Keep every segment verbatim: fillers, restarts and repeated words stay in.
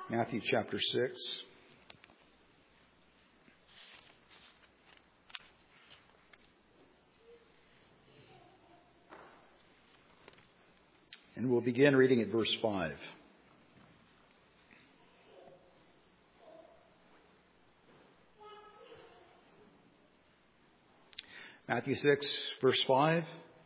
Matthew chapter six. And we'll begin reading at verse five. Matthew six, verse five.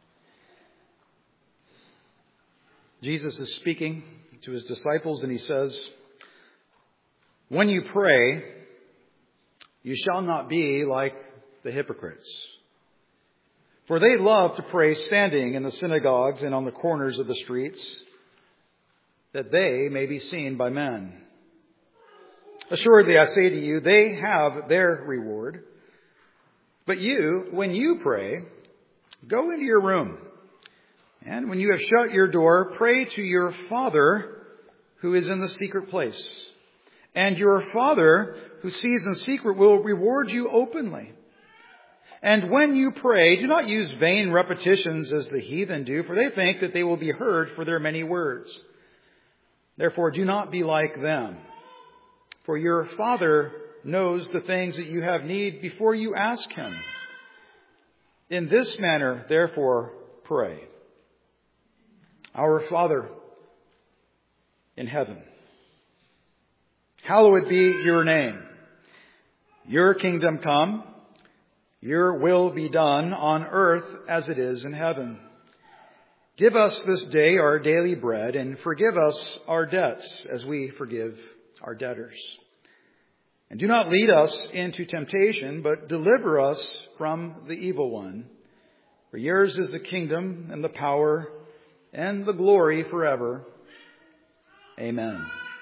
Jesus is speaking to his disciples and he says, "When you pray, you shall not be like the hypocrites. For they love to pray standing in the synagogues and on the corners of the streets, that they may be seen by men. Assuredly, I say to you, they have their reward. But you, when you pray, go into your room. And when you have shut your door, pray to your Father who is in the secret place. And your Father who sees in secret will reward you openly. And when you pray, do not use vain repetitions as the heathen do, for they think that they will be heard for their many words. Therefore, do not be like them. For your Father knows the things that you have need before you ask Him. In this manner, therefore, pray. Our Father in heaven, hallowed be your name. Your kingdom come. Your will be done on earth as it is in heaven. Give us this day our daily bread, and forgive us our debts as we forgive our debtors. And do not lead us into temptation, but deliver us from the evil one. For yours is the kingdom and the power and the glory forever. Amen."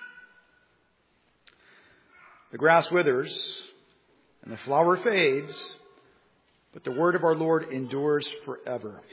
The grass withers and the flower fades, but the word of our Lord endures forever.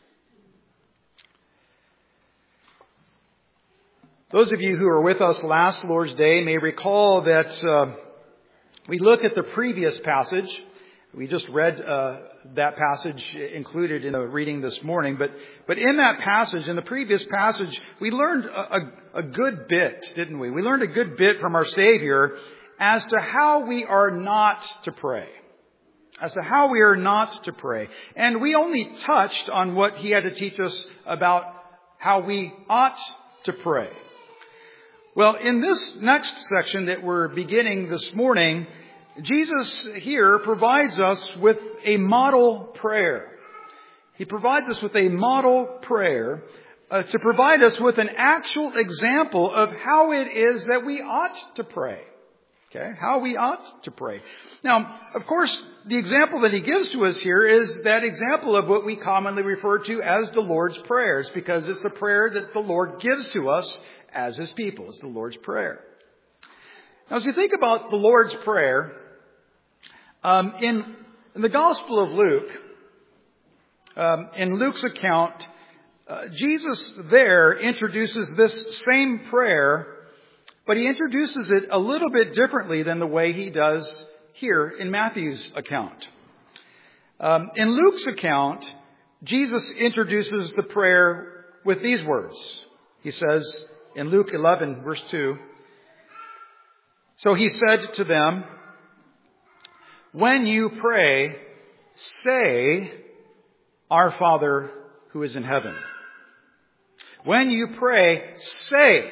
Those of you who were with us last Lord's Day may recall that uh, we looked at the previous passage. We just read uh, that passage included in the reading this morning. But but in that passage, in the previous passage, we learned a, a, a good bit, didn't we? We learned a good bit from our Savior as to how we are not to pray. As to how we are not to pray. And we only touched on what He had to teach us about how we ought to pray. Well, in this next section that we're beginning this morning, Jesus here provides us with a model prayer. He provides us with a model prayer uh, to provide us with an actual example of how it is that we ought to pray. Okay, how we ought to pray. Now, of course, the example that he gives to us here is that example of what we commonly refer to as the Lord's Prayer, because it's the prayer that the Lord gives to us as His people. It's the Lord's Prayer. Now, as you think about the Lord's Prayer, um, in, in the Gospel of Luke, um, in Luke's account, uh, Jesus there introduces this same prayer, but He introduces it a little bit differently than the way He does here in Matthew's account. Um, in Luke's account, Jesus introduces the prayer with these words. He says in Luke eleven, verse two, "So He said to them, 'When you pray, say, Our Father who is in heaven.' When you pray, say,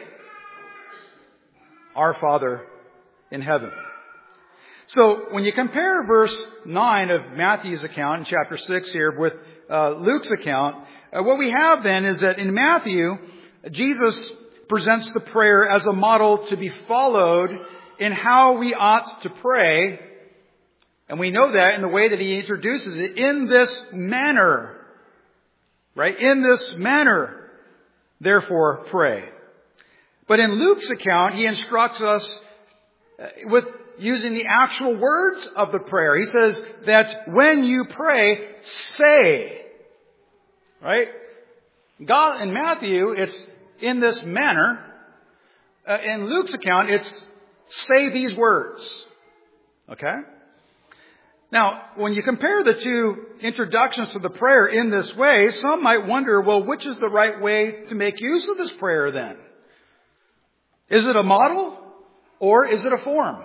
Our Father in heaven." So when you compare verse nine of Matthew's account in chapter six here with uh, Luke's account, uh, what we have then is that in Matthew, Jesus presents the prayer as a model to be followed in how we ought to pray. And we know that in the way that He introduces it, in this manner. Right? In this manner, therefore pray. But in Luke's account, he instructs us with using the actual words of the prayer. He says that when you pray, say. Right? God, in Matthew, it's in this manner. Uh, in Luke's account, it's say these words. Okay? Now, when you compare the two introductions to the prayer in this way, some might wonder, well, which is the right way to make use of this prayer then? Is it a model or is it a form?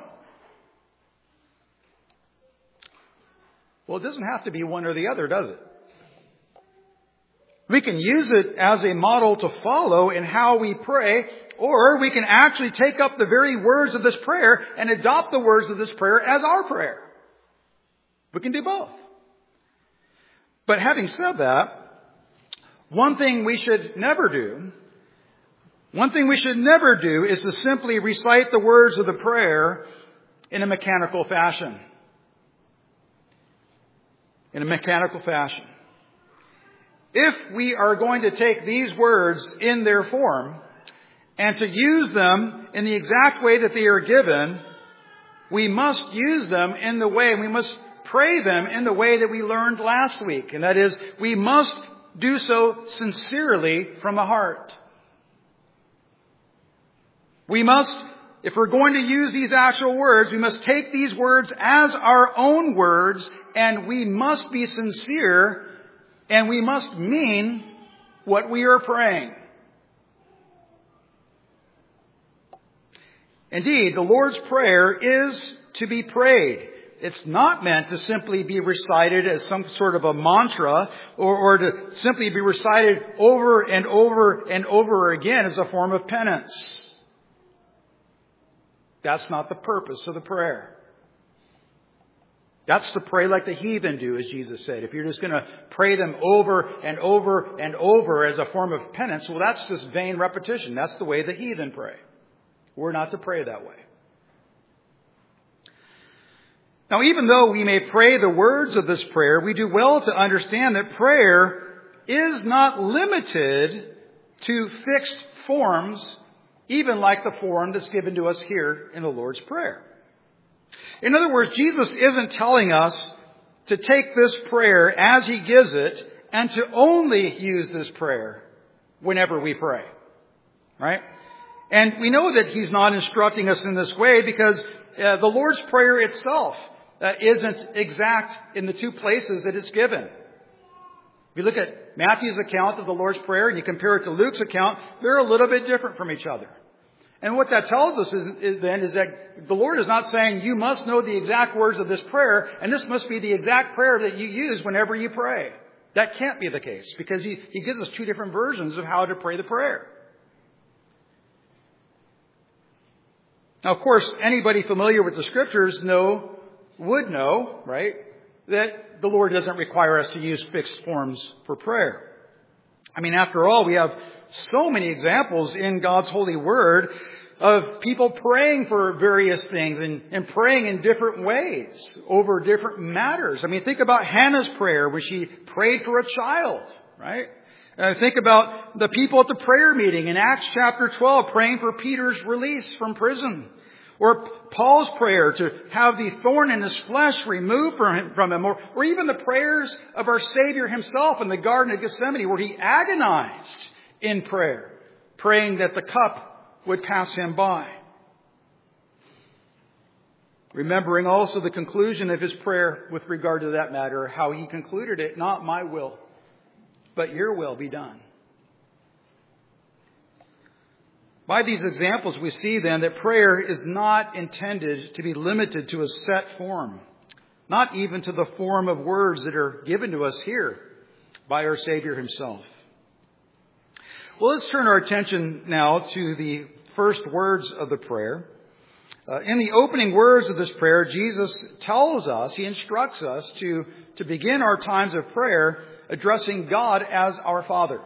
Well, it doesn't have to be one or the other, does it? We can use it as a model to follow in how we pray, or we can actually take up the very words of this prayer and adopt the words of this prayer as our prayer. We can do both. But having said that, one thing we should never do, one thing we should never do is to simply recite the words of the prayer in a mechanical fashion. In a mechanical fashion. If we are going to take these words in their form and to use them in the exact way that they are given, we must use them in the way, we must pray them in the way that we learned last week. And that is, we must do so sincerely from the heart. We must, if we're going to use these actual words, we must take these words as our own words, and we must be sincere, and we must mean what we are praying. Indeed, the Lord's Prayer is to be prayed. It's not meant to simply be recited as some sort of a mantra, or, or to simply be recited over and over and over again as a form of penance. That's not the purpose of the prayer. That's to pray like the heathen do, as Jesus said. If you're just going to pray them over and over and over as a form of penance, well, that's just vain repetition. That's the way the heathen pray. We're not to pray that way. Now, even though we may pray the words of this prayer, we do well to understand that prayer is not limited to fixed forms, even like the form that's given to us here in the Lord's Prayer. In other words, Jesus isn't telling us to take this prayer as He gives it and to only use this prayer whenever we pray. Right? And we know that He's not instructing us in this way because uh, the Lord's Prayer itself uh, isn't exact in the two places that it's given. If you look at Matthew's account of the Lord's Prayer and you compare it to Luke's account, they're a little bit different from each other. And what that tells us is, is then is that the Lord is not saying you must know the exact words of this prayer and this must be the exact prayer that you use whenever you pray. That can't be the case because he, he gives us two different versions of how to pray the prayer. Now, of course, anybody familiar with the Scriptures know, would know, right, that the Lord doesn't require us to use fixed forms for prayer. I mean, after all, we have so many examples in God's holy word of people praying for various things and, and praying in different ways over different matters. I mean, think about Hannah's prayer where she prayed for a child, right? Uh, think about the people at the prayer meeting in Acts chapter twelve praying for Peter's release from prison. Or Paul's prayer to have the thorn in his flesh removed from him. From him. Or, or even the prayers of our Savior Himself in the Garden of Gethsemane where He agonized in prayer, praying that the cup would pass Him by. Remembering also the conclusion of His prayer with regard to that matter, how He concluded it, not my will, but your will be done. By these examples, we see then that prayer is not intended to be limited to a set form, not even to the form of words that are given to us here by our Savior Himself. Well, let's turn our attention now to the first words of the prayer. Uh, in the opening words of this prayer, Jesus tells us, He instructs us to, to begin our times of prayer addressing God as our Father.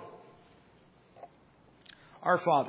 Our Father.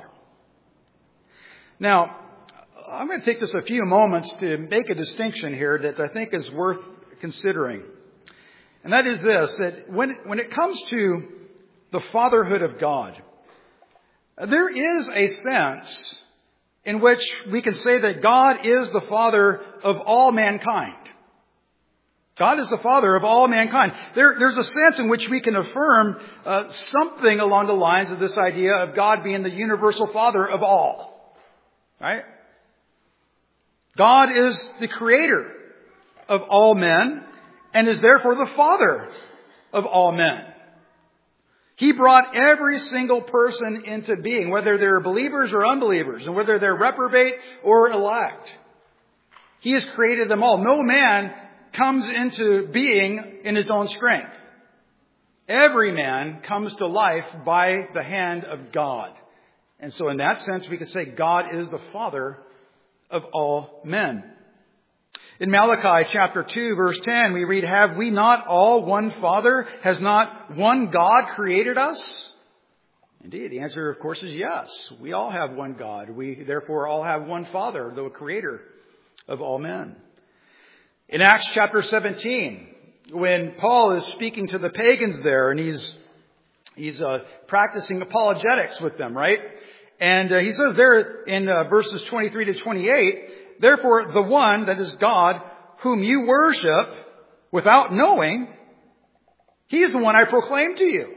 Now, I'm going to take just a few moments to make a distinction here that I think is worth considering. And that is this, that when, when it comes to the fatherhood of God, there is a sense in which we can say that God is the Father of all mankind. God is the Father of all mankind. There, there's a sense in which we can affirm uh, something along the lines of this idea of God being the universal Father of all. Right? God is the creator of all men and is therefore the Father of all men. He brought every single person into being, whether they're believers or unbelievers, and whether they're reprobate or elect. He has created them all. No man comes into being in his own strength. Every man comes to life by the hand of God. And so in that sense, we could say God is the Father of all men. In Malachi chapter two, verse ten, we read, "Have we not all one Father? Has not one God created us?" Indeed, the answer, of course, is yes. We all have one God. We therefore all have one Father, the Creator of all men. In Acts chapter seventeen, when Paul is speaking to the pagans there, and he's he's uh, practicing apologetics with them, right? And uh, he says there in uh, verses twenty-three to twenty-eight, "Therefore the one, that is God, whom you worship without knowing, he is the one I proclaim to you.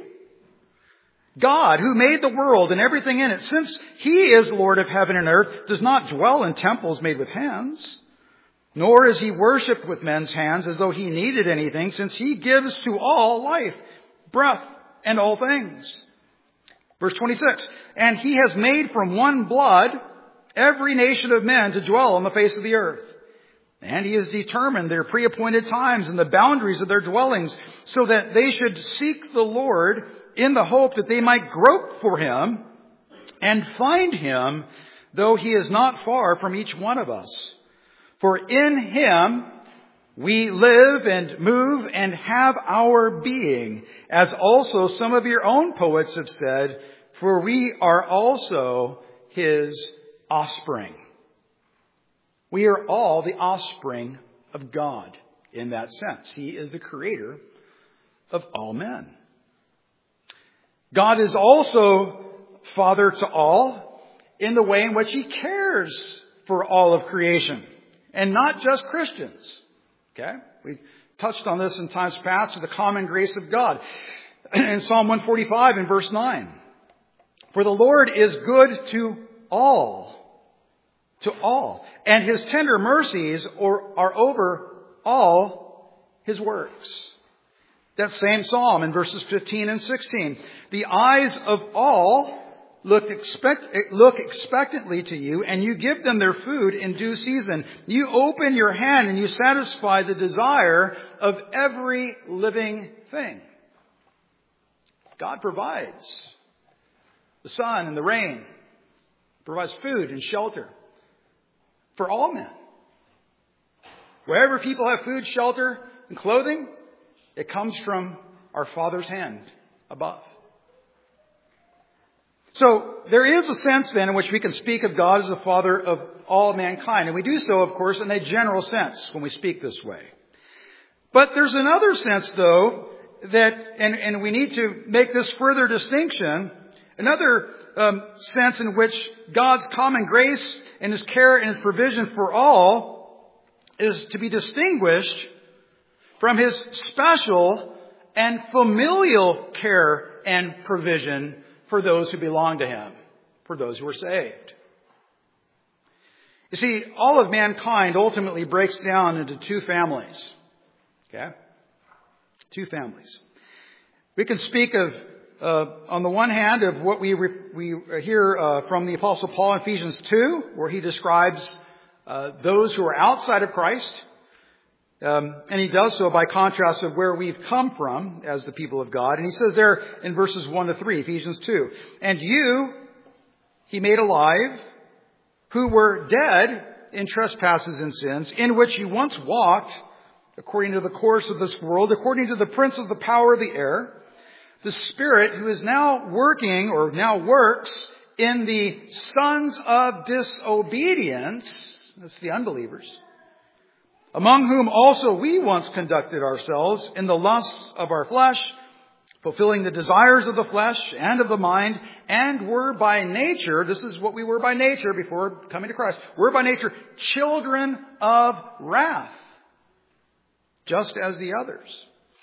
God, who made the world and everything in it, since he is Lord of heaven and earth, does not dwell in temples made with hands, nor is he worshipped with men's hands as though he needed anything, since he gives to all life, breath, and all things." Verse twenty-six, "And he has made from one blood every nation of men to dwell on the face of the earth. And he has determined their pre-appointed times and the boundaries of their dwellings, so that they should seek the Lord in the hope that they might grope for him and find him, though he is not far from each one of us. For in him we live and move and have our being, as also some of your own poets have said, for we are also his offspring." We are all the offspring of God in that sense. He is the creator of all men. God is also Father to all in the way in which he cares for all of creation, and not just Christians. Okay? We touched on this in times past with the common grace of God. In Psalm one forty-five in verse nine. "For the Lord is good to all, to all, and his tender mercies are over all his works." That same psalm in verses fifteen and sixteen. "The eyes of all look, expect, look expectantly to you, and you give them their food in due season. You open your hand and you satisfy the desire of every living thing." God provides the sun and the rain, provides food and shelter for all men. Wherever people have food, shelter, and clothing, it comes from our Father's hand above. So there is a sense then in which we can speak of God as the Father of all mankind. And we do so, of course, in a general sense when we speak this way. But there's another sense, though, that, and, and we need to make this further distinction, another um, sense in which God's common grace and his care and his provision for all is to be distinguished from his special and familial care and provision for those who belong to him, for those who are saved. You see, all of mankind ultimately breaks down into two families. Okay? Two families. We can speak of, uh, on the one hand, of what we re- we hear uh, from the Apostle Paul in Ephesians two, where he describes uh, those who are outside of Christ. Um, and he does so by contrast of where we've come from as the people of God. And he says there in verses one to three, Ephesians two, "And you he made alive, who were dead in trespasses and sins, in which you once walked, according to the course of this world, according to the prince of the power of the air, the spirit who is now working or now works in the sons of disobedience," that's the unbelievers, "among whom also we once conducted ourselves in the lusts of our flesh, fulfilling the desires of the flesh and of the mind, and were by nature," this is what we were by nature before coming to Christ, "were by nature children of wrath, just as the others."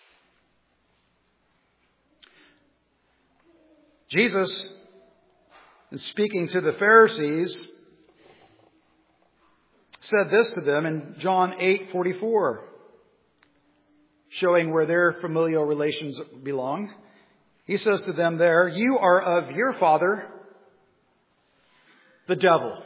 Jesus, in speaking to the Pharisees, said this to them in John eight forty-four, showing where their familial relations belong. He says to them there, you are of your father, the devil.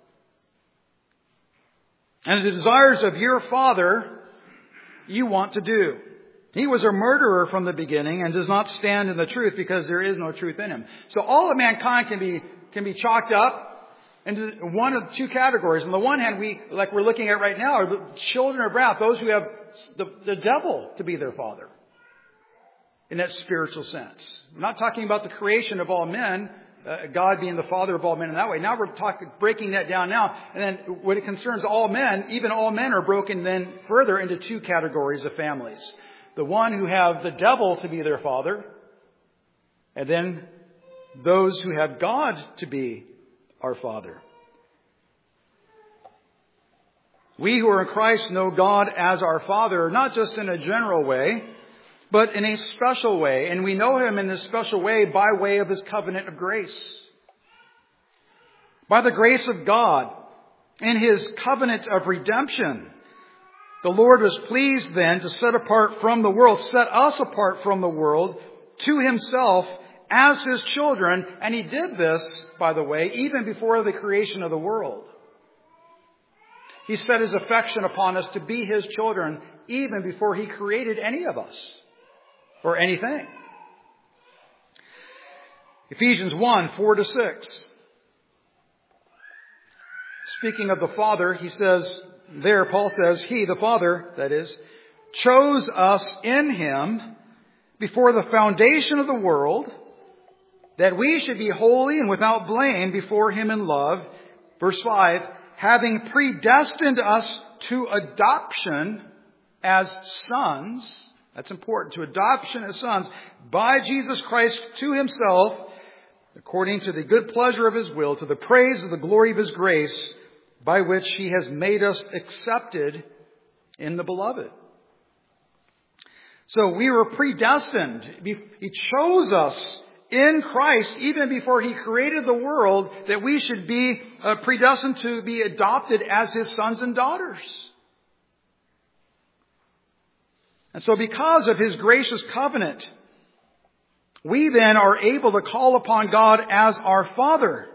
And the desires of your father you want to do. He was a murderer from the beginning and does not stand in the truth because there is no truth in him. So all of mankind can be can be chalked up into one of two categories. On the one hand, we, like we're looking at right now, are the children of wrath, those who have the, the devil to be their father. In that spiritual sense. I'm not talking about the creation of all men, uh, God being the father of all men in that way. Now we're talking, breaking that down now. And then when it concerns all men, even all men are broken then further into two categories of families. The one who have the devil to be their father, and then those who have God to be our father. We who are in Christ know God as our Father, not just in a general way, but in a special way. And we know Him in this special way by way of His covenant of grace. By the grace of God, in His covenant of redemption, the Lord was pleased then to set apart from the world, set us apart from the world to Himself as His children. And He did this, by the way, even before the creation of the world. He set His affection upon us to be His children even before He created any of us. Or anything. Ephesians one, four to six. Speaking of the Father, he says, there Paul says, He, the Father, that is, chose us in Him before the foundation of the world, that we should be holy and without blame before Him in love. Verse five, having predestined us to adoption as sons. That's important. To adoption as sons by Jesus Christ to Himself, according to the good pleasure of His will, to the praise of the glory of His grace, by which He has made us accepted in the Beloved. So we were predestined. He chose us in Christ even before He created the world, that we should be predestined to be adopted as His sons and daughters. And so because of His gracious covenant, we then are able to call upon God as our Father.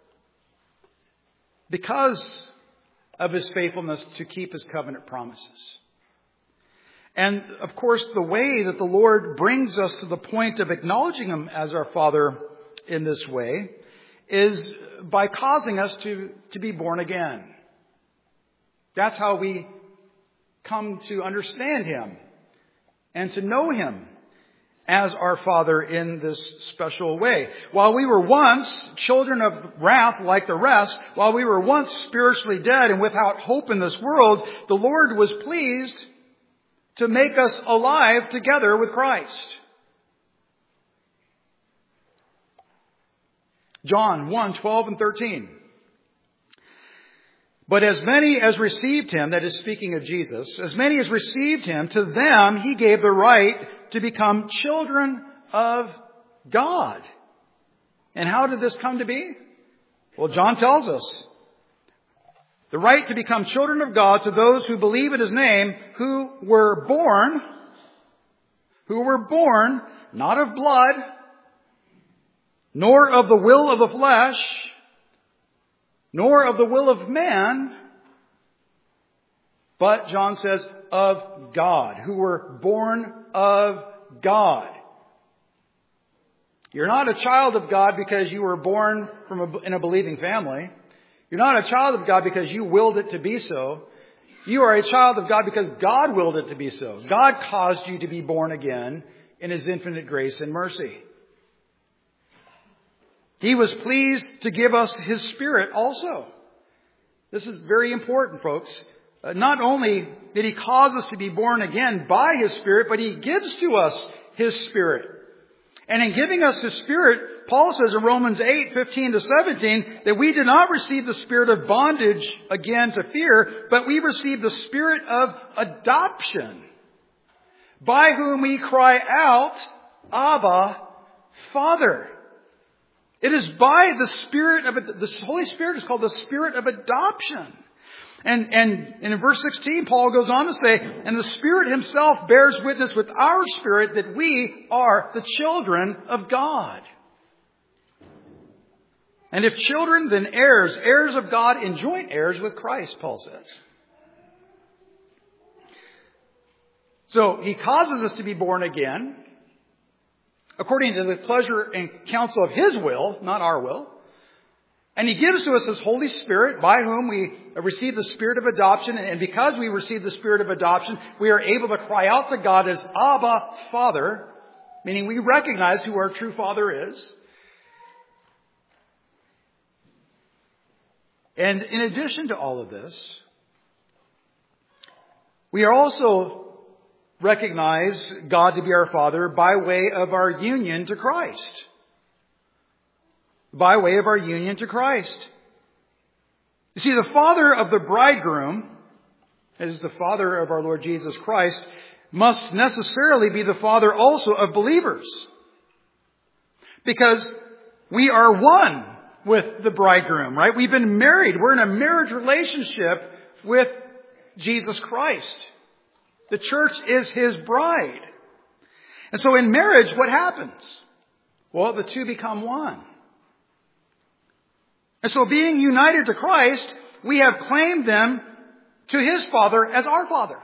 Because of His faithfulness to keep His covenant promises. And of course, the way that the Lord brings us to the point of acknowledging Him as our Father in this way is by causing us to, to be born again. That's how we come to understand Him. And to know Him as our Father in this special way. While we were once children of wrath like the rest, while we were once spiritually dead and without hope in this world, the Lord was pleased to make us alive together with Christ. John one, twelve and thirteen. But as many as received Him, that is speaking of Jesus, as many as received Him, to them He gave the right to become children of God. And how did this come to be? Well, John tells us. The right to become children of God to those who believe in His name, who were born, who were born not of blood, nor of the will of the flesh, nor of the will of man, but, John says, of God, who were born of God. You're not a child of God because you were born from a, in a believing family. You're not a child of God because you willed it to be so. You are a child of God because God willed it to be so. God caused you to be born again in His infinite grace and mercy. He was pleased to give us His Spirit also. This is very important, folks. Uh, not only did He cause us to be born again by His Spirit, but He gives to us His Spirit. And in giving us His Spirit, Paul says in Romans eight, fifteen to seventeen, that we did not receive the spirit of bondage again to fear, but we received the Spirit of adoption, by whom we cry out, Abba, Father. It is by the Spirit of, the Holy Spirit is called the Spirit of adoption. And, and, and in verse sixteen, Paul goes on to say, and the Spirit Himself bears witness with our spirit that we are the children of God. And if children, then heirs, heirs of God and joint heirs with Christ, Paul says. So He causes us to be born again, according to the pleasure and counsel of His will, not our will. And He gives to us His Holy Spirit, by whom we receive the Spirit of adoption. And because we receive the Spirit of adoption, we are able to cry out to God as Abba, Father, meaning we recognize who our true Father is. And in addition to all of this, we are also recognize God to be our Father by way of our union to Christ. By way of our union to Christ. You see, the father of the bridegroom, that is the Father of our Lord Jesus Christ, must necessarily be the father also of believers. Because we are one with the bridegroom, right? We've been married. We're in a marriage relationship with Jesus Christ. The church is His bride. And so in marriage, what happens? Well, the two become one. And so being united to Christ, we have claimed them to His Father as our Father.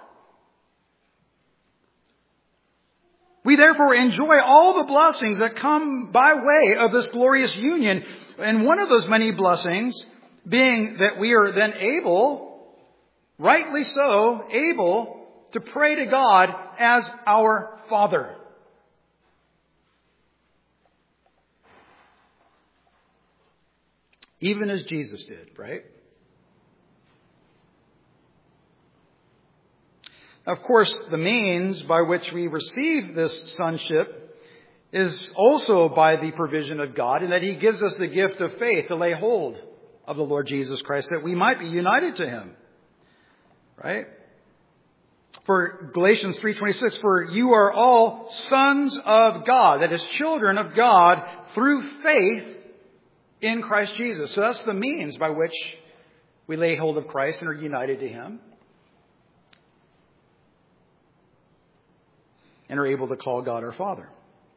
We therefore enjoy all the blessings that come by way of this glorious union. And one of those many blessings being that we are then able, rightly so, able to pray to God as our Father. Even as Jesus did, right? Of course, the means by which we receive this sonship is also by the provision of God, in that He gives us the gift of faith to lay hold of the Lord Jesus Christ, that we might be united to Him. Right? For Galatians three twenty-six, for you are all sons of God, that is, children of God, through faith in Christ Jesus. So that's the means by which we lay hold of Christ and are united to Him. And are able to call God our Father.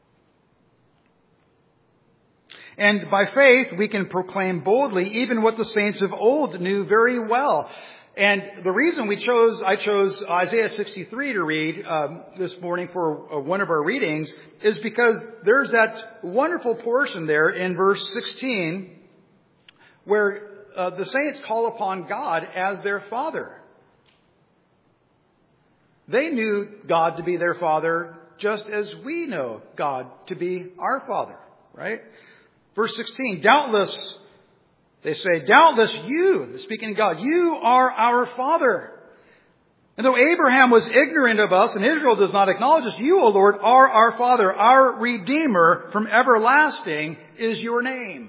And by faith, we can proclaim boldly even what the saints of old knew very well. And the reason we chose, I chose Isaiah sixty-three to read um, this morning for uh, one of our readings is because there's that wonderful portion there in verse sixteen where uh, the saints call upon God as their Father. They knew God to be their Father just as we know God to be our Father, right? Verse sixteen, doubtless, they say, doubtless you, speaking of God, you are our Father. And though Abraham was ignorant of us and Israel does not acknowledge us, you, O Lord, are our Father, our Redeemer from everlasting is your name.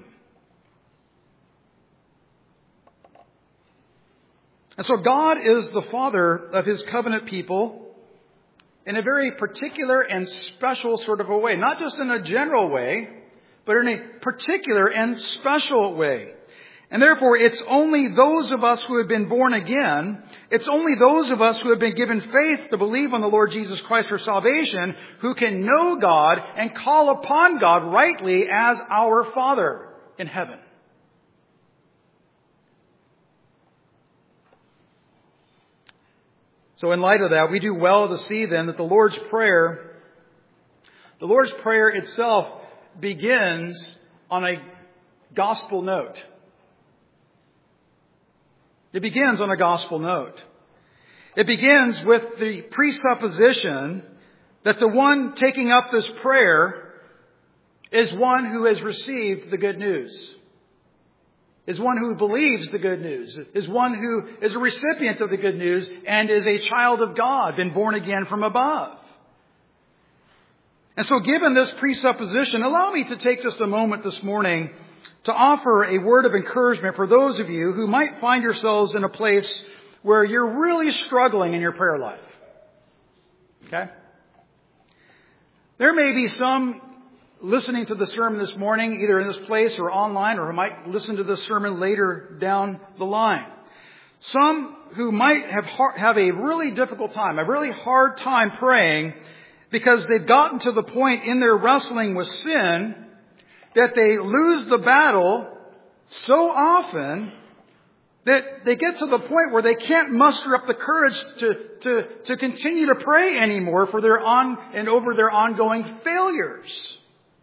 And so God is the Father of His covenant people in a very particular and special sort of a way. Not just in a general way, but in a particular and special way. And therefore, it's only those of us who have been born again, it's only those of us who have been given faith to believe on the Lord Jesus Christ for salvation, who can know God and call upon God rightly as our Father in heaven. So in light of that, we do well to see then that the Lord's Prayer, the Lord's Prayer itself begins on a gospel note. It begins on a gospel note. It begins with the presupposition that the one taking up this prayer is one who has received the good news, is one who believes the good news, is one who is a recipient of the good news and is a child of God, been born again from above. And so given this presupposition, allow me to take just a moment this morning to offer a word of encouragement for those of you who might find yourselves in a place where you're really struggling in your prayer life. Okay? There may be some listening to the sermon this morning, either in this place or online, or who might listen to this sermon later down the line, Some who might have have a really difficult time, a really hard time praying because they've gotten to the point in their wrestling with sin that they lose the battle so often that they get to the point where they can't muster up the courage to, to, to continue to pray anymore for their on and over their ongoing failures.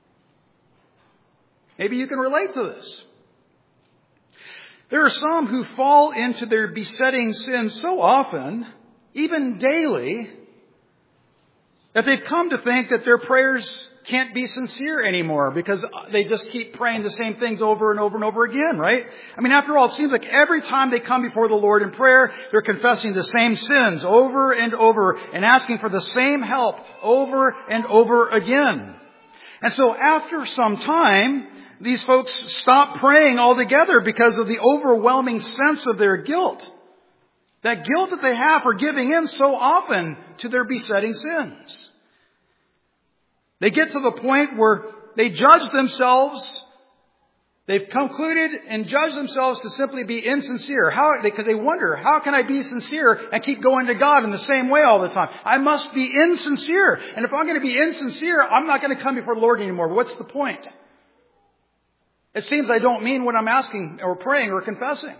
Maybe you can relate to this. There are some who fall into their besetting sins so often, even daily, that they've come to think that their prayers can't be sincere anymore because they just keep praying the same things over and over and over again, right? I mean, after all, it seems like every time they come before the Lord in prayer, they're confessing the same sins over and over and asking for the same help over and over again. And so after some time, these folks stop praying altogether because of the overwhelming sense of their guilt. That guilt that they have for giving in so often to their besetting sins. They get to the point where they judge themselves. They've concluded and judged themselves to simply be insincere. How? Because they wonder, how can I be sincere and keep going to God in the same way all the time? I must be insincere. And if I'm going to be insincere, I'm not going to come before the Lord anymore. What's the point? It seems I don't mean what I'm asking or praying or confessing.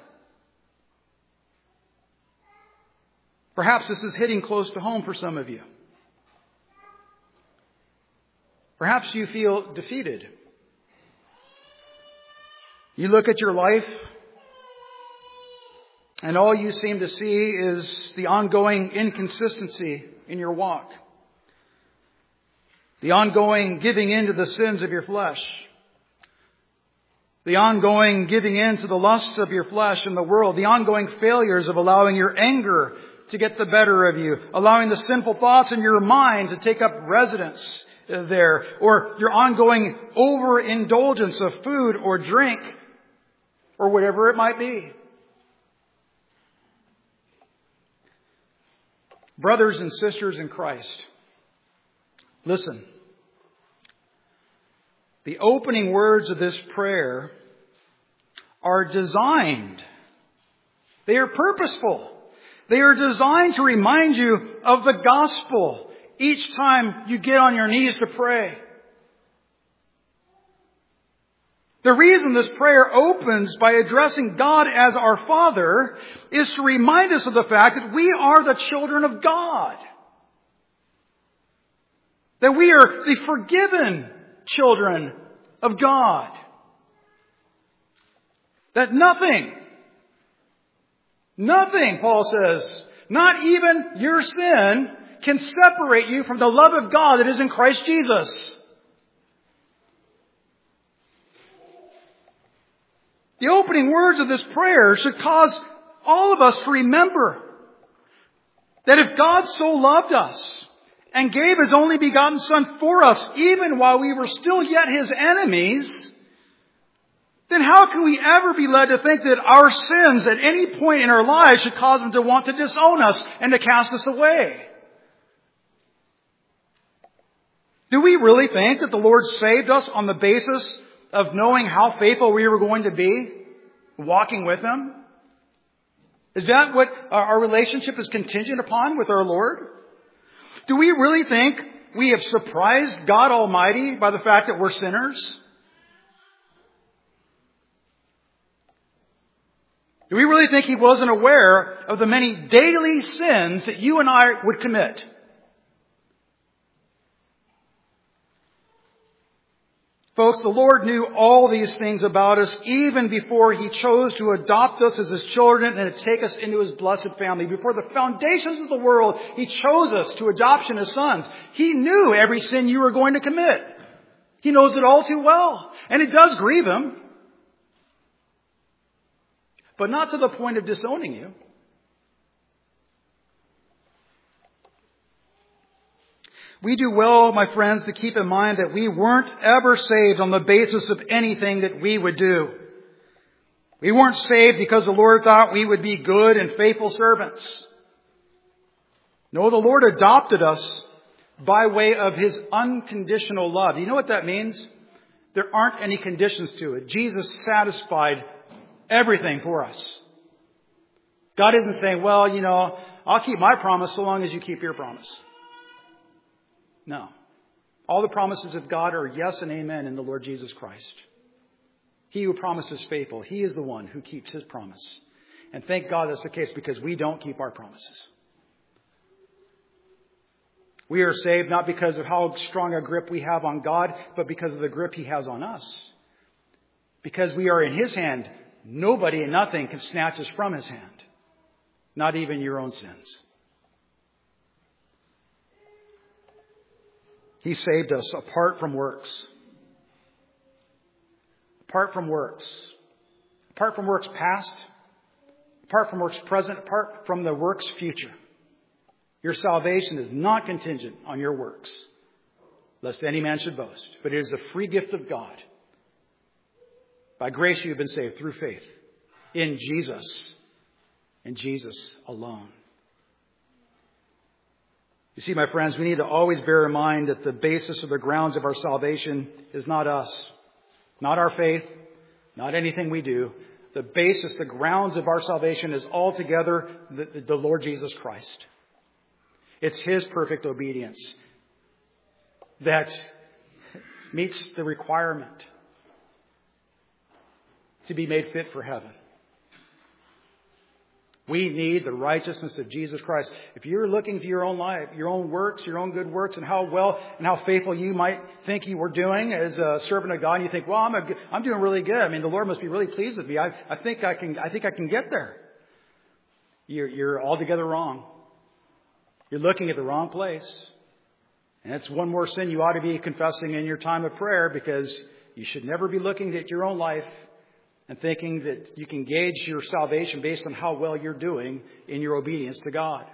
Perhaps this is hitting close to home for some of you. Perhaps you feel defeated. You look at your life and all you seem to see is the ongoing inconsistency in your walk. The ongoing giving in to the sins of your flesh. The ongoing giving in to the lusts of your flesh and the world. The ongoing failures of allowing your anger to get the better of you. Allowing the sinful thoughts in your mind to take up residence there. Or your ongoing overindulgence of food or drink. Or whatever it might be. Brothers and sisters in Christ, listen. The opening words of this prayer are designed. They are purposeful. They are designed to remind you of the gospel each time you get on your knees to pray. The reason this prayer opens by addressing God as our Father is to remind us of the fact that we are the children of God. That we are the forgiven children of God. That nothing, nothing, Paul says, not even your sin can separate you from the love of God that is in Christ Jesus. The opening words of this prayer should cause all of us to remember that if God so loved us and gave His only begotten Son for us, even while we were still yet His enemies, then how can we ever be led to think that our sins at any point in our lives should cause Him to want to disown us and to cast us away? Do we really think that the Lord saved us on the basis of knowing how faithful we were going to be walking with Him? Is that what our relationship is contingent upon with our Lord? Do we really think we have surprised God Almighty by the fact that we're sinners? Do we really think He wasn't aware of the many daily sins that you and I would commit? Folks, the Lord knew all these things about us even before He chose to adopt us as His children and to take us into His blessed family. Before the foundations of the world, He chose us to adoption as sons. He knew every sin you were going to commit. He knows it all too well. And it does grieve Him. But not to the point of disowning you. We do well, my friends, to keep in mind that we weren't ever saved on the basis of anything that we would do. We weren't saved because the Lord thought we would be good and faithful servants. No, the Lord adopted us by way of His unconditional love. You know what that means? There aren't any conditions to it. Jesus satisfied everything for us. God isn't saying, well, you know, I'll keep my promise so long as you keep your promise. No. All the promises of God are yes and amen in the Lord Jesus Christ. He who promises faithful. He is the one who keeps his promise. And thank God that's the case, because we don't keep our promises. We are saved not because of how strong a grip we have on God, but because of the grip he has on us. Because we are in his hand, nobody and nothing can snatch us from his hand. Not even your own sins. He saved us apart from works. Apart from works. Apart from works past. Apart from works present. Apart from the works future. Your salvation is not contingent on your works, lest any man should boast. But it is a free gift of God. By grace you have been saved through faith in Jesus. In Jesus alone. You see, my friends, we need to always bear in mind that the basis or the grounds of our salvation is not us, not our faith, not anything we do. The basis, the grounds of our salvation is altogether the, the Lord Jesus Christ. It's his perfect obedience that meets the requirement to be made fit for heaven. We need the righteousness of Jesus Christ. If you're looking to your own life, your own works, your own good works, and how well and how faithful you might think you were doing as a servant of God, and you think, well, I'm a, I'm doing really good. I mean, the Lord must be really pleased with me. I, I think I can, I think I can get there. You're, you're altogether wrong. You're looking at the wrong place. And it's one more sin you ought to be confessing in your time of prayer, because you should never be looking at your own life and thinking that you can gauge your salvation based on how well you're doing in your obedience to God.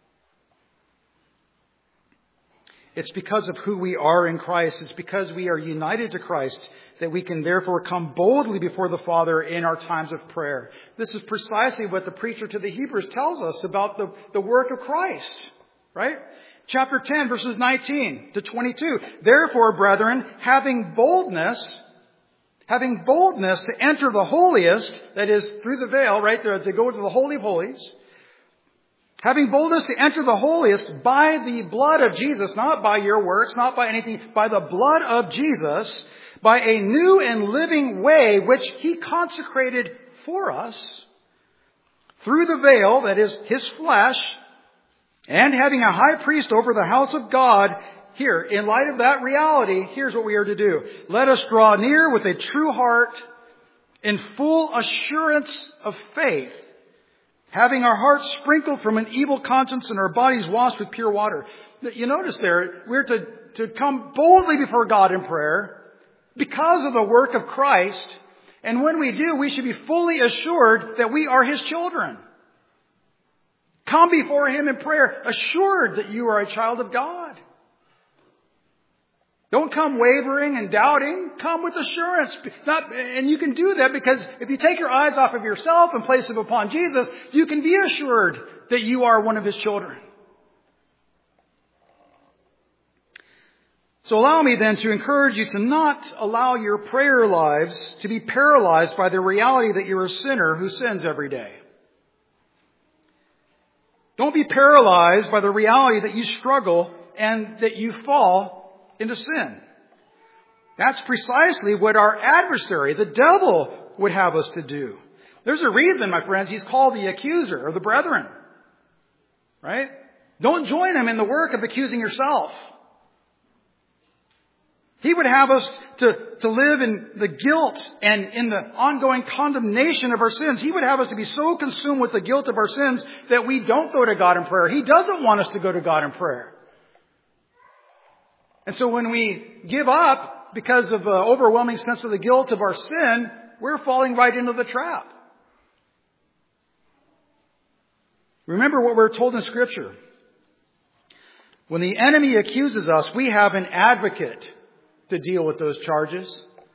It's because of who we are in Christ. It's because we are united to Christ that we can therefore come boldly before the Father in our times of prayer. This is precisely what the preacher to the Hebrews tells us about the, the work of Christ. Right? Chapter ten, verses nineteen to twenty-two. Therefore, brethren, having boldness... Having boldness to enter the holiest, that is, through the veil, right there, to go to the Holy of Holies. Having boldness to enter the holiest by the blood of Jesus, not by your works, not by anything, by the blood of Jesus, by a new and living way which he consecrated for us, through the veil, that is, his flesh, and having a high priest over the house of God. Here, in light of that reality, here's what we are to do. Let us draw near with a true heart in full assurance of faith, having our hearts sprinkled from an evil conscience and our bodies washed with pure water. You notice there, we're to, to come boldly before God in prayer because of the work of Christ. And when we do, we should be fully assured that we are his children. Come before him in prayer, assured that you are a child of God. Don't come wavering and doubting. Come with assurance. Not, and you can do that because if you take your eyes off of yourself and place them upon Jesus, you can be assured that you are one of his children. So allow me then to encourage you to not allow your prayer lives to be paralyzed by the reality that you're a sinner who sins every day. Don't be paralyzed by the reality that you struggle and that you fall into sin. That's precisely what our adversary, the devil, would have us to do. There's a reason, my friends, he's called the accuser of the brethren. Right? Don't join him in the work of accusing yourself. He would have us to, to live in the guilt and in the ongoing condemnation of our sins. He would have us to be so consumed with the guilt of our sins that we don't go to God in prayer. He doesn't want us to go to God in prayer. And so when we give up because of an overwhelming sense of the guilt of our sin, we're falling right into the trap. Remember what we're told in Scripture. When the enemy accuses us, we have an advocate to deal with those charges.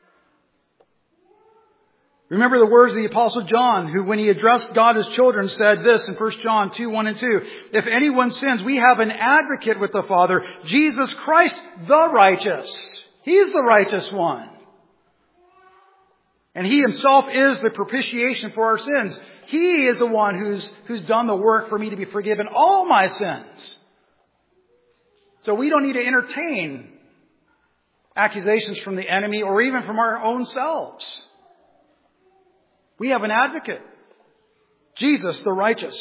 Remember the words of the Apostle John, who when he addressed God as children said this in First John two, one and two. If anyone sins, we have an advocate with the Father, Jesus Christ, the righteous. He's the righteous one. And he himself is the propitiation for our sins. He is the one who's, who's done the work for me to be forgiven all my sins. So we don't need to entertain accusations from the enemy or even from our own selves. We have an advocate, Jesus the righteous.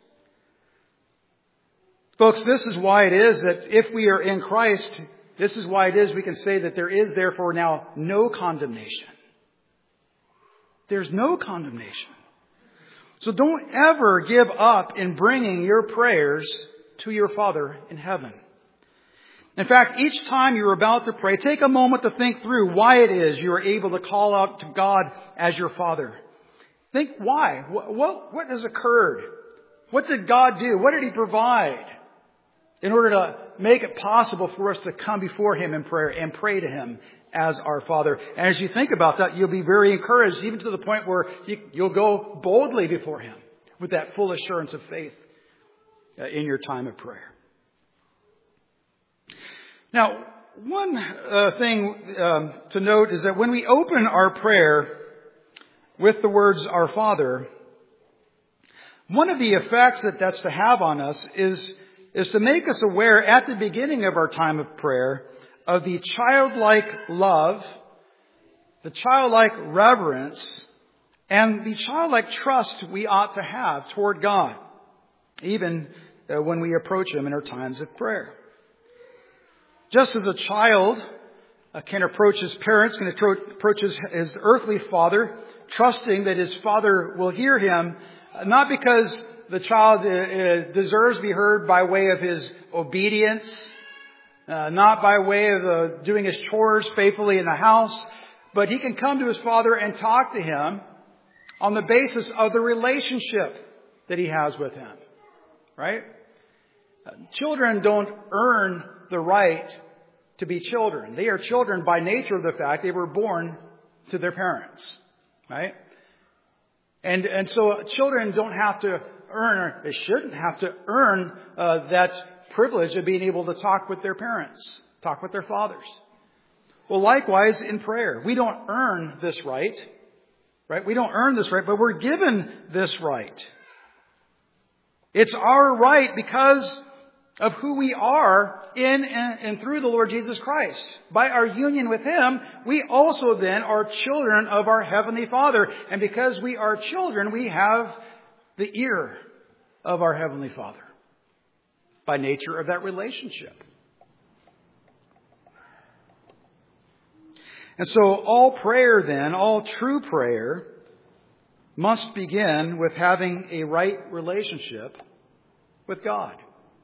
Folks, this is why it is that if we are in Christ, this is why it is we can say that there is therefore now no condemnation. There's no condemnation. So don't ever give up in bringing your prayers to your Father in heaven. In fact, each time you're about to pray, take a moment to think through why it is you are able to call out to God as your Father. Think why. What, what, what has occurred? What did God do? What did He provide in order to make it possible for us to come before Him in prayer and pray to Him as our Father? And as you think about that, you'll be very encouraged, even to the point where you, you'll go boldly before Him with that full assurance of faith in your time of prayer. Now, one uh, thing um, to note is that when we open our prayer with the words, Our Father, one of the effects that that's to have on us is, is to make us aware at the beginning of our time of prayer of the childlike love, the childlike reverence, and the childlike trust we ought to have toward God, even uh, when we approach Him in our times of prayer. Just as a child uh, can approach his parents, can approach his, his earthly father, trusting that his father will hear him, uh, not because the child uh, deserves to be heard by way of his obedience, uh, not by way of uh, doing his chores faithfully in the house, but he can come to his father and talk to him on the basis of the relationship that he has with him. Right? Uh, children don't earn the right to be children. They are children by nature of the fact they were born to their parents. Right? And and so children don't have to earn, or they shouldn't have to earn uh, that privilege of being able to talk with their parents, talk with their fathers. Well, likewise in prayer. We don't earn this right. Right? We don't earn this right, but we're given this right. It's our right because of who we are in and, and through the Lord Jesus Christ. By our union with Him, we also then are children of our Heavenly Father. And because we are children, we have the ear of our Heavenly Father by nature of that relationship. And so all prayer then, all true prayer, must begin with having a right relationship with God.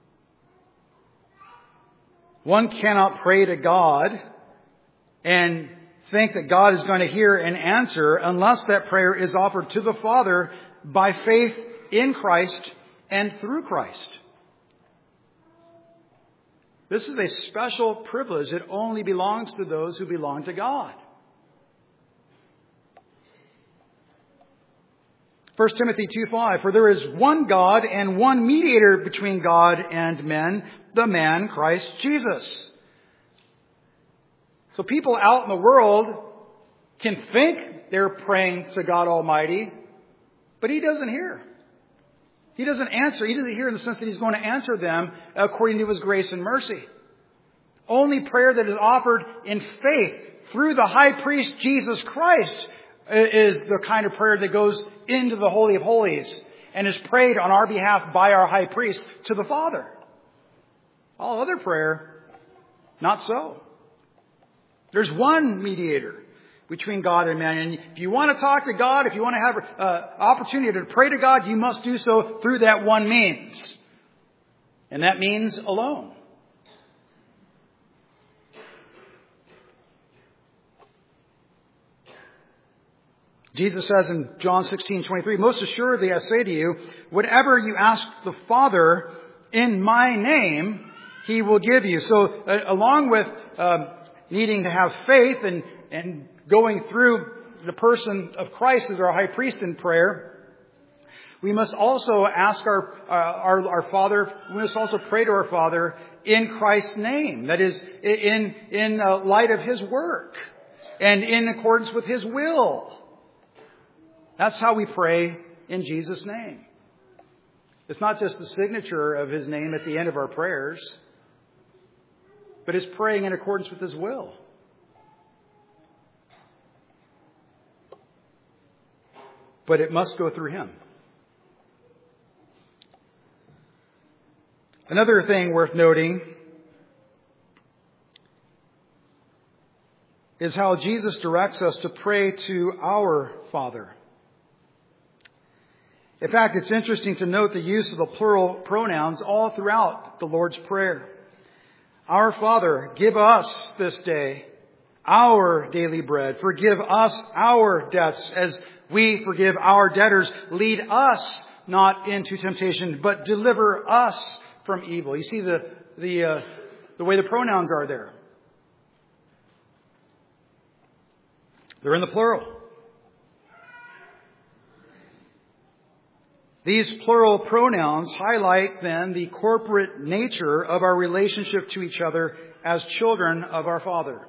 One cannot pray to God and think that God is going to hear and answer unless that prayer is offered to the Father by faith in Christ and through Christ. This is a special privilege that only belongs to those who belong to God. First Timothy two five, for there is one God and one mediator between God and men, the man Christ Jesus. So people out in the world can think they're praying to God Almighty, but He doesn't hear. He doesn't answer. He doesn't hear in the sense that He's going to answer them according to His grace and mercy. Only prayer that is offered in faith through the high priest Jesus Christ is the kind of prayer that goes into the Holy of Holies and is prayed on our behalf by our high priest to the Father. All other prayer, not so. There's one mediator between God and man. And if you want to talk to God, if you want to have an uh, opportunity to pray to God, you must do so through that one means. And that means alone. Jesus says in John sixteen twenty-three, most assuredly I say to you, whatever you ask the Father in my name, He will give you. So uh, along with um, needing to have faith and, and going through the person of Christ as our high priest in prayer, we must also ask our, uh, our, our Father, we must also pray to our Father in Christ's name. That is, in, in uh, light of His work and in accordance with His will. That's how we pray in Jesus' name. It's not just the signature of His name at the end of our prayers, but it's praying in accordance with His will. But it must go through Him. Another thing worth noting is how Jesus directs us to pray to our Father. In fact, it's interesting to note the use of the plural pronouns all throughout the Lord's Prayer. Our Father, give us this day our daily bread. Forgive us our debts as we forgive our debtors. Lead us not into temptation, but deliver us from evil. You see the the uh, the way the pronouns are there. They're in the plural. These plural pronouns highlight then the corporate nature of our relationship to each other as children of our Father.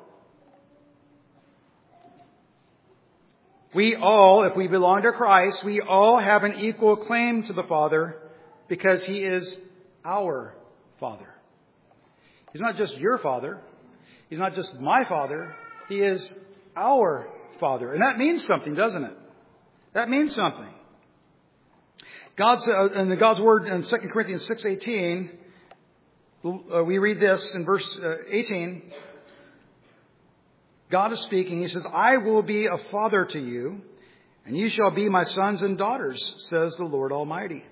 We all, if we belong to Christ, we all have an equal claim to the Father because He is our Father. He's not just your Father. He's not just my Father. He is our Father. And that means something, doesn't it? That means something. God's, uh, in the God's Word in Second Corinthians six eighteen, uh, we read this in verse uh, eighteen. God is speaking. He says, I will be a father to you, and you shall be my sons and daughters, says the Lord Almighty.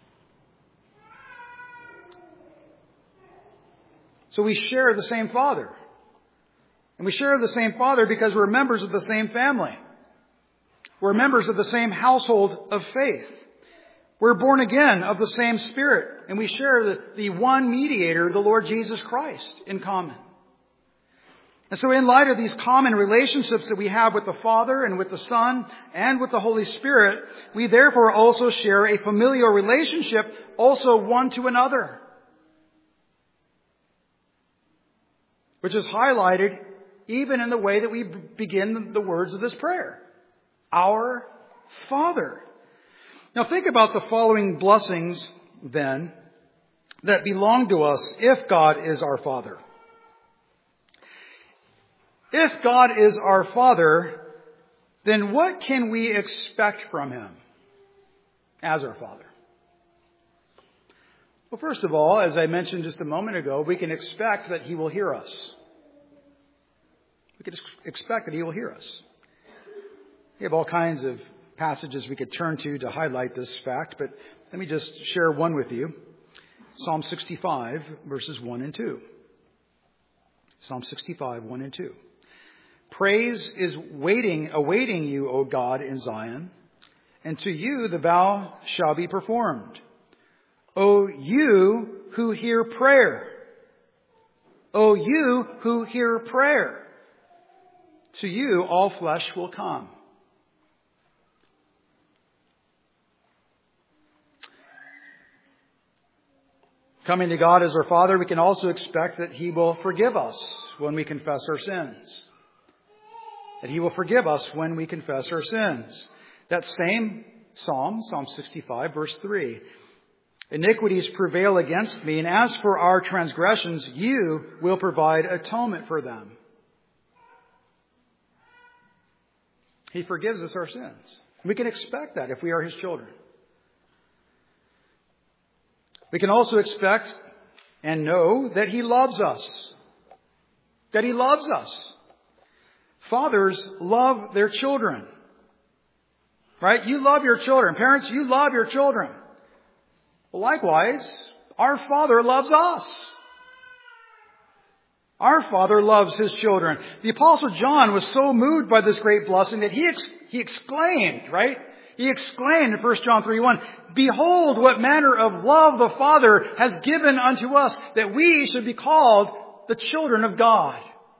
So we share the same Father. And we share the same Father because we're members of the same family. We're members of the same household of faith. We're born again of the same Spirit. And we share the, the one mediator, the Lord Jesus Christ, in common. And so in light of these common relationships that we have with the Father and with the Son and with the Holy Spirit, we therefore also share a familial relationship also one to another, which is highlighted even in the way that we begin the words of this prayer. Our Father. Now think about the following blessings then that belong to us if God is our Father. If God is our Father, then what can we expect from Him as our Father? Well, first of all, as I mentioned just a moment ago, we can expect that He will hear us. We can expect that He will hear us. We have all kinds of passages we could turn to to highlight this fact, but let me just share one with you. Psalm sixty-five, verses one and two. Psalm sixty-five, one and two. Praise is waiting, awaiting you, O God, in Zion, and to you the vow shall be performed. O you who hear prayer. O you who hear prayer. To you all flesh will come. Coming to God as our Father, we can also expect that He will forgive us when we confess our sins. That He will forgive us when we confess our sins. That same Psalm, Psalm sixty-five, verse three. Iniquities prevail against me, and as for our transgressions, you will provide atonement for them. He forgives us our sins. We can expect that if we are His children. We can also expect and know that He loves us. That He loves us. Fathers love their children. Right? You love your children. Parents, you love your children. Well, likewise, our Father loves us. Our Father loves His children. The Apostle John was so moved by this great blessing that he ex- he exclaimed, right? He exclaimed in First John three one, behold, what manner of love the Father has given unto us, that we should be called the children of God.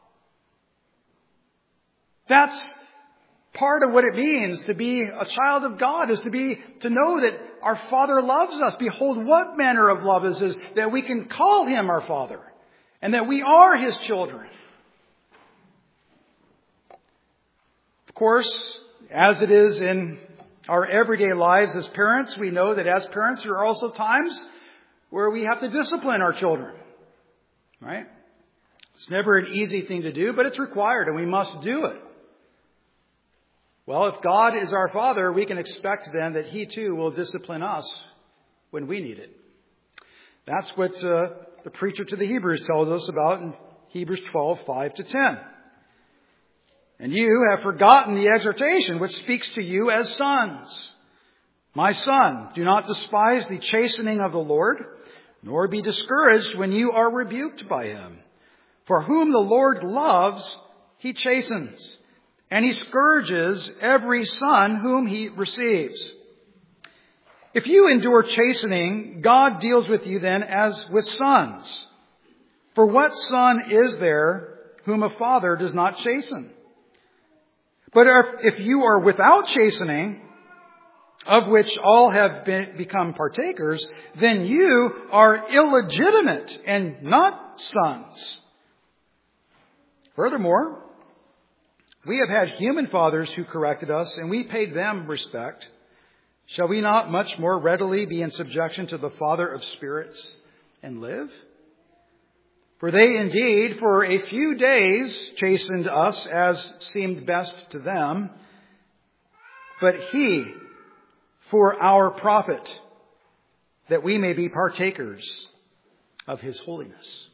That's part of what it means to be a child of God, is to be, to know that our Father loves us. Behold, what manner of love is this, that we can call Him our Father, and that we are His children. Of course, as it is in our everyday lives as parents, we know that as parents there are also times where we have to discipline our children. Right? It's never an easy thing to do, but it's required and we must do it. Well, if God is our Father, we can expect then that He too will discipline us when we need it. That's what uh, the preacher to the Hebrews tells us about in Hebrews twelve, five to ten. And you have forgotten the exhortation which speaks to you as sons. My son, do not despise the chastening of the Lord, nor be discouraged when you are rebuked by Him. For whom the Lord loves, He chastens, and He scourges every son whom He receives. If you endure chastening, God deals with you then as with sons. For what son is there whom a father does not chasten? But if you are without chastening, of which all have been, become partakers, then you are illegitimate and not sons. Furthermore, we have had human fathers who corrected us, and we paid them respect. Shall we not much more readily be in subjection to the Father of spirits and live? For they indeed for a few days chastened us as seemed best to them, but He for our profit, that we may be partakers of His holiness.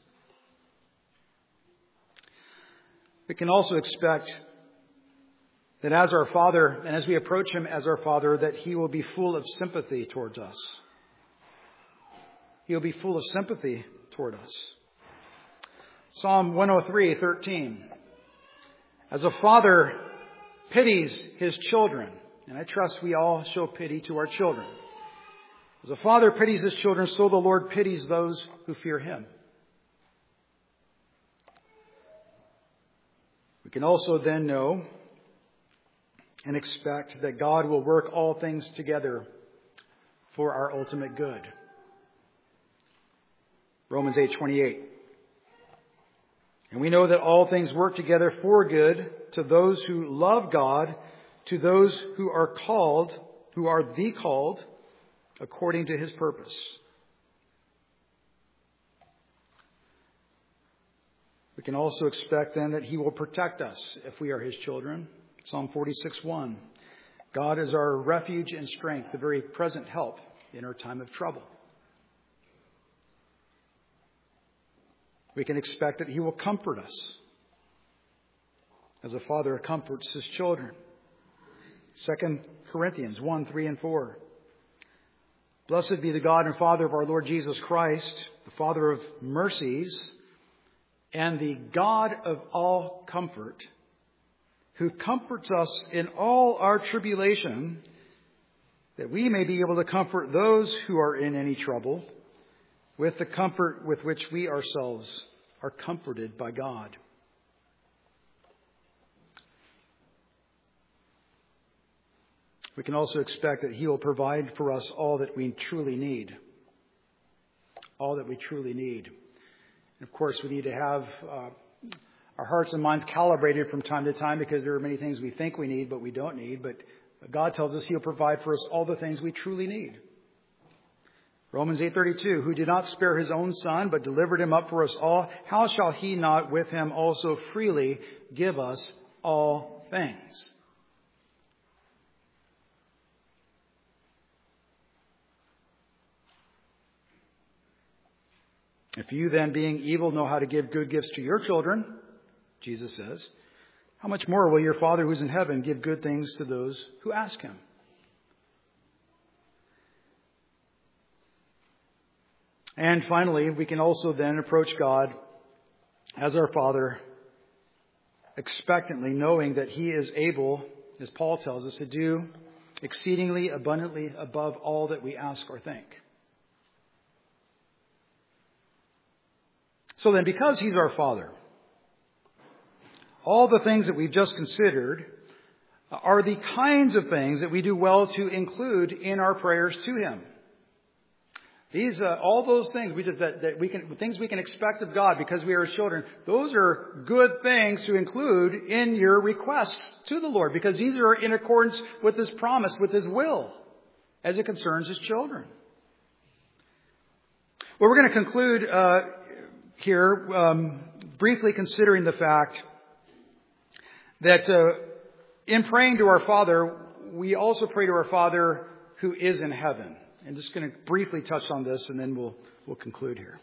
We can also expect that as our Father, and as we approach Him as our Father, that He will be full of sympathy towards us. He will be full of sympathy toward us. Psalm one oh three, thirteen. As a father pities his children, and I trust we all show pity to our children. As a father pities his children, so the Lord pities those who fear Him. We can also then know and expect that God will work all things together for our ultimate good. Romans eight twenty-eight. And we know that all things work together for good to those who love God, to those who are called, who are the called, according to His purpose. We can also expect then that He will protect us if we are His children. Psalm forty-six one. God is our refuge and strength, the very present help in our time of trouble. We can expect that He will comfort us as a father comforts his children. Second Corinthians one, three and four. Blessed be the God and Father of our Lord Jesus Christ, the Father of mercies, and the God of all comfort, who comforts us in all our tribulation, that we may be able to comfort those who are in any trouble with the comfort with which we ourselves are comforted by God. We can also expect that He will provide for us all that we truly need. All that we truly need. And of course, we need to have uh, our hearts and minds calibrated from time to time, because there are many things we think we need but we don't need. But God tells us He'll provide for us all the things we truly need. Romans eight thirty-two, who did not spare His own Son, but delivered Him up for us all, how shall He not with Him also freely give us all things? If you then, being evil, know how to give good gifts to your children, Jesus says, how much more will your Father who's in heaven give good things to those who ask Him? And finally, we can also then approach God as our Father, expectantly, knowing that He is able, as Paul tells us, to do exceedingly abundantly above all that we ask or think. So then, because He's our Father, all the things that we've just considered are the kinds of things that we do well to include in our prayers to Him. These, uh, all those things we just, that, that we can, things we can expect of God because we are His children, those are good things to include in your requests to the Lord because these are in accordance with His promise, with His will, as it concerns His children. Well, we're going to conclude uh, here, um, briefly considering the fact that uh, in praying to our Father, we also pray to our Father who is in heaven. I'm just going to briefly touch on this and then we'll we'll conclude here.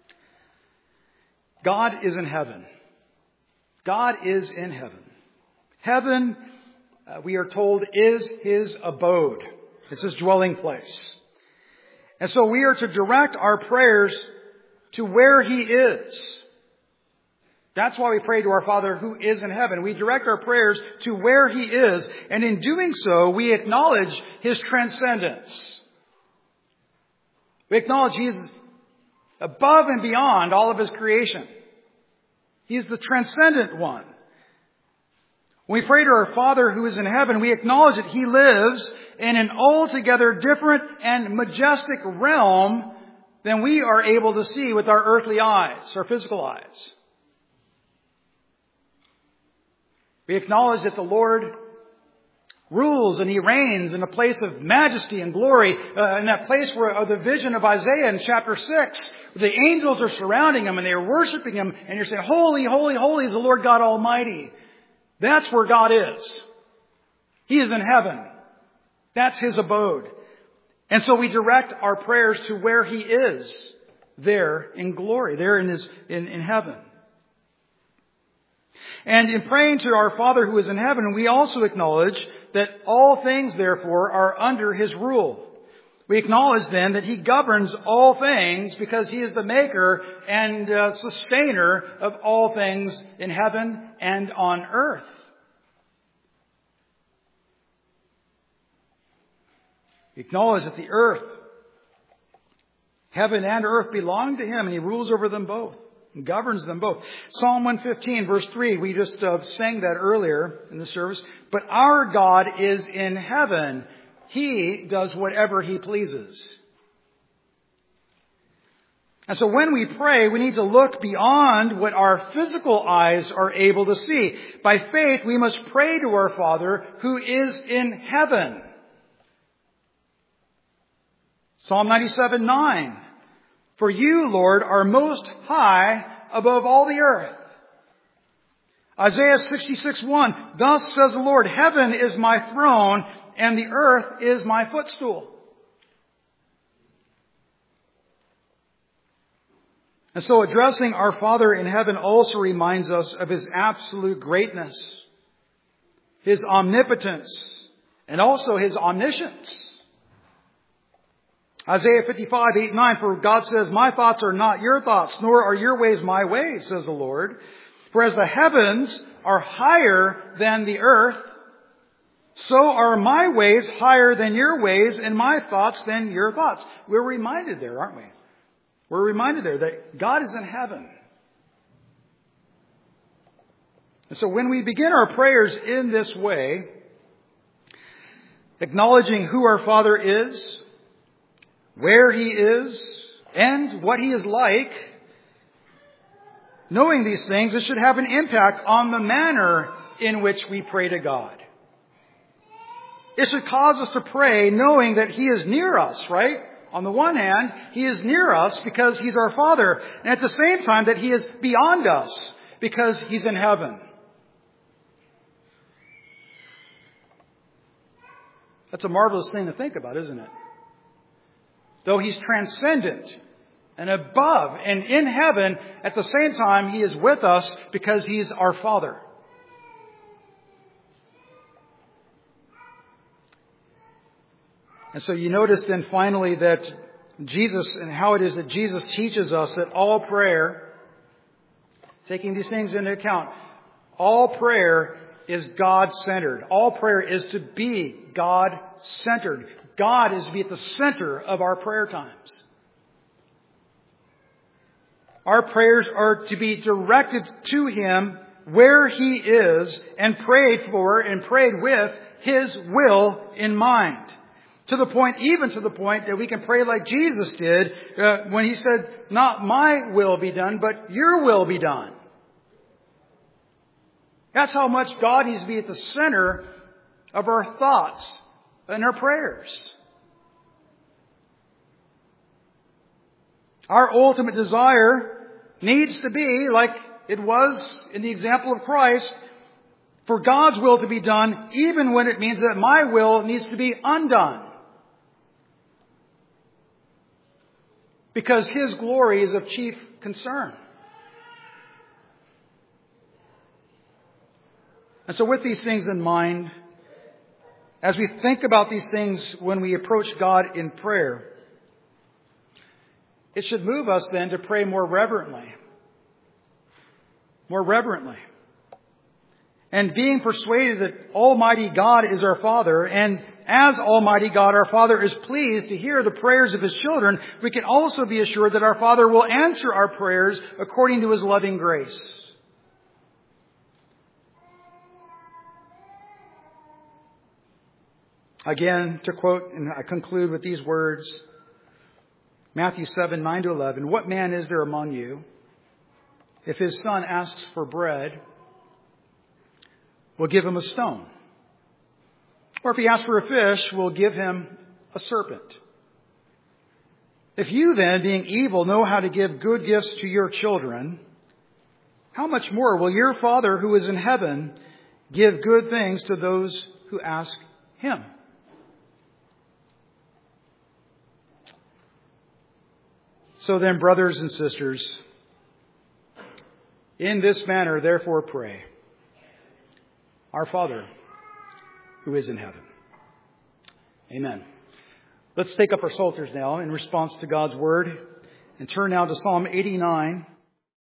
God is in heaven. God is in heaven. Heaven, uh, we are told, is His abode. It's His dwelling place. And so we are to direct our prayers to where He is. That's why we pray to our Father who is in heaven. We direct our prayers to where He is. And in doing so, we acknowledge His transcendence. We acknowledge He is above and beyond all of His creation. He is the transcendent one. When we pray to our Father who is in heaven, we acknowledge that He lives in an altogether different and majestic realm than we are able to see with our earthly eyes, our physical eyes. We acknowledge that the Lord rules and He reigns in a place of majesty and glory, uh, in that place where uh, the vision of Isaiah in chapter six, the angels are surrounding Him and they are worshiping Him, and you're saying, holy, holy, holy is the Lord God Almighty. That's where God is. He is in heaven. That's His abode. And so we direct our prayers to where He is, there in glory, there in His in, in heaven. And in praying to our Father who is in heaven, we also acknowledge that all things, therefore, are under His rule. We acknowledge then that He governs all things because He is the maker and uh, sustainer of all things in heaven and on earth. We acknowledge that the earth, heaven and earth belong to Him and He rules over them both. And governs them both. Psalm one fifteen verse three, we just uh, sang that earlier in the service. But our God is in heaven. He does whatever He pleases. And so when we pray, we need to look beyond what our physical eyes are able to see. By faith, we must pray to our Father who is in heaven. Psalm ninety-seven nine. For you, Lord, are most high above all the earth. Isaiah sixty-six one. Thus says the Lord, heaven is my throne and the earth is my footstool. And so addressing our Father in heaven also reminds us of His absolute greatness, His omnipotence, and also His omniscience. Isaiah fifty-five, eight, nine, for God says, my thoughts are not your thoughts, nor are your ways my ways, says the Lord. For as the heavens are higher than the earth, so are my ways higher than your ways, and my thoughts than your thoughts. We're reminded there, aren't we? We're reminded there that God is in heaven. And so when we begin our prayers in this way, acknowledging who our Father is, where He is, and what He is like, knowing these things, it should have an impact on the manner in which we pray to God. It should cause us to pray knowing that He is near us, right? On the one hand, He is near us because He's our Father, and at the same time that He is beyond us because He's in heaven. That's a marvelous thing to think about, isn't it? Though He's transcendent and above and in heaven, at the same time He is with us because He's our Father. And so you notice then finally that Jesus, and how it is that Jesus teaches us that all prayer, taking these things into account, all prayer is God-centered. All prayer is to be God-centered. God is to be at the center of our prayer times. Our prayers are to be directed to Him where He is and prayed for and prayed with His will in mind. To the point, even to the point that we can pray like Jesus did uh, when He said, not my will be done, but your will be done. That's how much God needs to be at the center of our thoughts and our prayers. Our ultimate desire needs to be, like it was in the example of Christ, for God's will to be done, even when it means that my will needs to be undone. Because His glory is of chief concern. And so with these things in mind, as we think about these things when we approach God in prayer, it should move us then to pray more reverently. More reverently. And being persuaded that Almighty God is our Father, and as Almighty God our Father is pleased to hear the prayers of His children, we can also be assured that our Father will answer our prayers according to His loving grace. Again, to quote, and I conclude with these words, Matthew seven, nine to eleven, what man is there among you, if his son asks for bread, will give him a stone? Or if he asks for a fish, will give him a serpent? If you then, being evil, know how to give good gifts to your children, how much more will your Father who is in heaven give good things to those who ask Him? So then, brothers and sisters, in this manner, therefore, pray. Our Father, who is in heaven. Amen. Let's take up our psalters now in response to God's Word and turn now to Psalm eighty-nine.